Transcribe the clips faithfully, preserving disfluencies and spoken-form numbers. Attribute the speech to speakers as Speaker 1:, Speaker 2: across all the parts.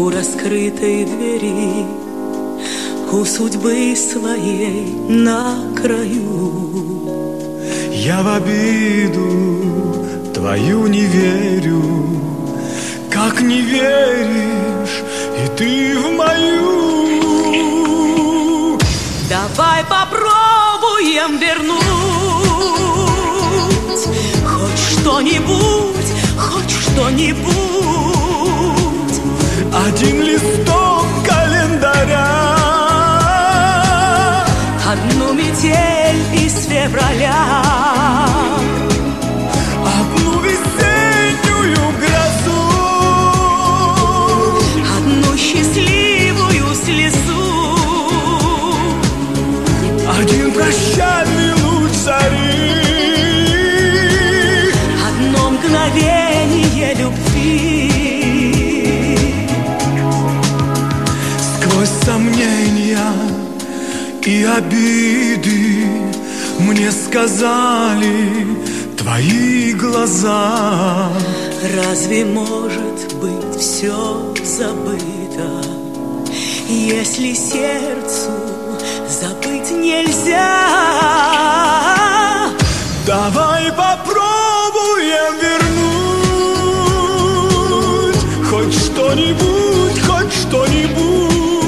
Speaker 1: у раскрытой двери, у судьбы своей на краю.
Speaker 2: Я в обиду твою не верю, как не веришь и ты в мою.
Speaker 1: Давай попробуем вернуть хоть что-нибудь, хоть что-нибудь.
Speaker 2: Один листок календаря,
Speaker 1: одну метель из февраля,
Speaker 2: одну весеннюю грозу,
Speaker 1: одну счастливую слезу,
Speaker 2: один прощальный луч зари,
Speaker 1: одно мгновение любви.
Speaker 2: Сквозь сомнения и обиды мне сказали твои глаза.
Speaker 1: Разве может быть все забыто, если сердцу забыть нельзя?
Speaker 2: Давай попробуем вернуть хоть что-нибудь, хоть что-нибудь.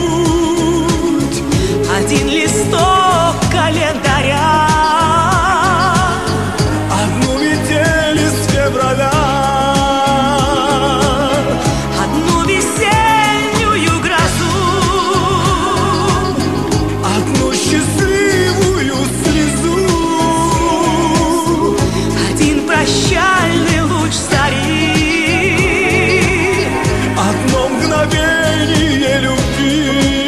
Speaker 1: Один листок календаря,
Speaker 2: одну метель из февраля,
Speaker 1: одну весеннюю грозу,
Speaker 2: одну счастливую слезу,
Speaker 1: один прощальный луч зари,
Speaker 2: одно мгновение любви.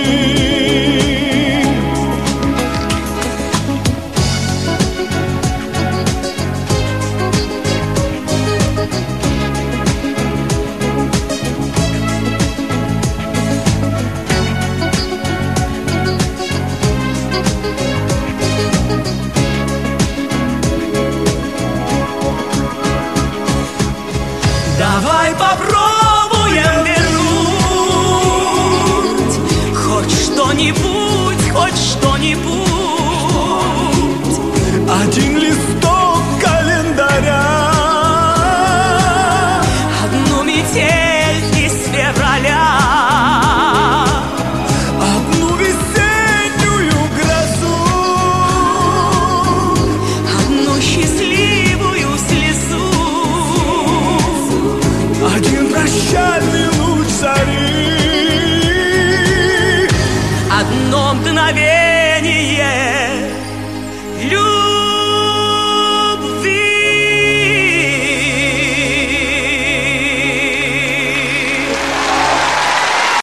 Speaker 1: Давай попробуем вернуть хоть что-нибудь, хоть что-нибудь.